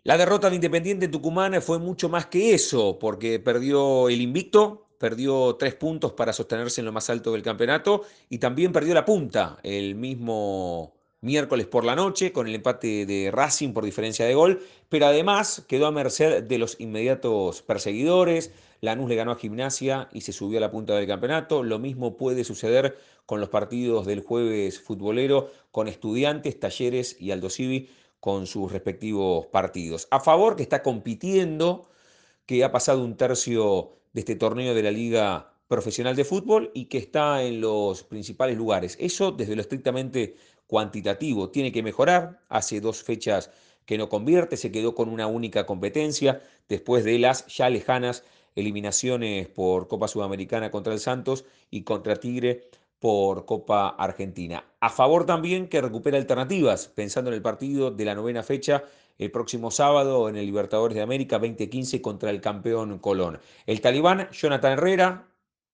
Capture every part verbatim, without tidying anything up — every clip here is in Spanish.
La derrota de Independiente Tucumán fue mucho más que eso, porque perdió el invicto, perdió tres puntos para sostenerse en lo más alto del campeonato y también perdió la punta el mismo miércoles por la noche con el empate de Racing por diferencia de gol, pero además quedó a merced de los inmediatos perseguidores. Lanús le ganó a Gimnasia y se subió a la punta del campeonato. Lo mismo puede suceder con los partidos del jueves futbolero, con Estudiantes, Talleres y Aldosivi con sus respectivos partidos. A favor que está compitiendo, que ha pasado un tercio de este torneo de la Liga Profesional de Fútbol y que está en los principales lugares. Eso desde lo estrictamente cuantitativo. Tiene que mejorar. Hace dos fechas que no convierte, se quedó con una única competencia después de las ya lejanas eliminaciones por Copa Sudamericana contra el Santos y contra Tigre por Copa Argentina. A favor también que recupera alternativas, pensando en el partido de la novena fecha el próximo sábado en el Libertadores de América dos mil quince contra el campeón Colón. El talibán Jonathan Herrera,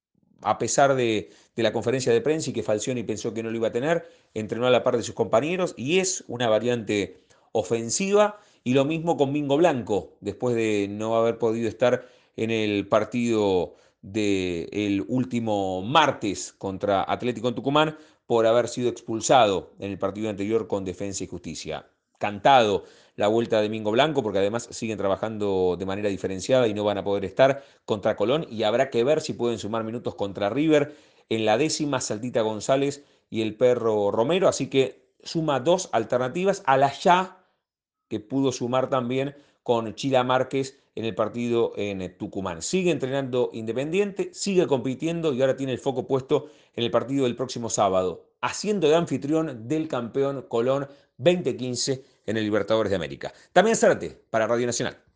a pesar de, de, la conferencia de prensa y que Falcioni pensó que no lo iba a tener, entrenó a la par de sus compañeros y es una variante ofensiva. Y lo mismo con Mingo Blanco, después de no haber podido estar en el partido del último martes contra Atlético en Tucumán por haber sido expulsado en el partido anterior con Defensa y Justicia. Cantado la vuelta de Mingo Blanco, porque además siguen trabajando de manera diferenciada y no van a poder estar contra Colón. Y habrá que ver si pueden sumar minutos contra River en la décima, Saltita González y el Perro Romero. Así que suma dos alternativas a la ya que pudo sumar también con Chila Márquez en el partido en Tucumán. Sigue entrenando Independiente, sigue compitiendo y ahora tiene el foco puesto en el partido del próximo sábado, haciendo de anfitrión del campeón Colón dos mil quince en el Libertadores de América. También Zárate para Radio Nacional.